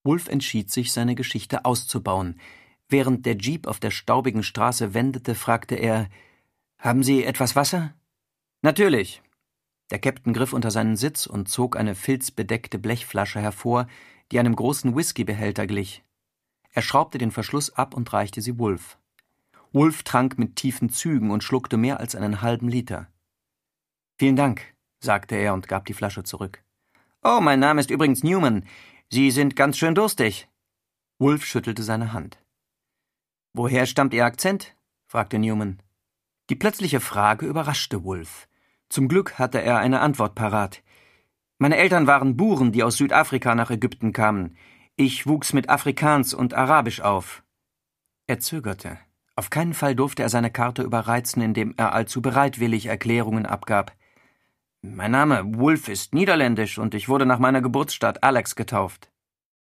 Wolf entschied sich, seine Geschichte auszubauen. Während der Jeep auf der staubigen Straße wendete, fragte er: »Haben Sie etwas Wasser?« »Natürlich.« Der Käpt'n griff unter seinen Sitz und zog eine filzbedeckte Blechflasche hervor, die einem großen Whiskybehälter glich. Er schraubte den Verschluss ab und reichte sie Wolf. Wolf trank mit tiefen Zügen und schluckte mehr als einen halben Liter. »Vielen Dank«, sagte er und gab die Flasche zurück. »Oh, mein Name ist übrigens Newman. Sie sind ganz schön durstig.« Wolf schüttelte seine Hand. »Woher stammt Ihr Akzent?« fragte Newman. Die plötzliche Frage überraschte Wolf. Zum Glück hatte er eine Antwort parat. »Meine Eltern waren Buren, die aus Südafrika nach Ägypten kamen. Ich wuchs mit Afrikaans und Arabisch auf.« Er zögerte. Auf keinen Fall durfte er seine Karte überreizen, indem er allzu bereitwillig Erklärungen abgab. »Mein Name Wolf ist niederländisch und ich wurde nach meiner Geburtsstadt Alex getauft.«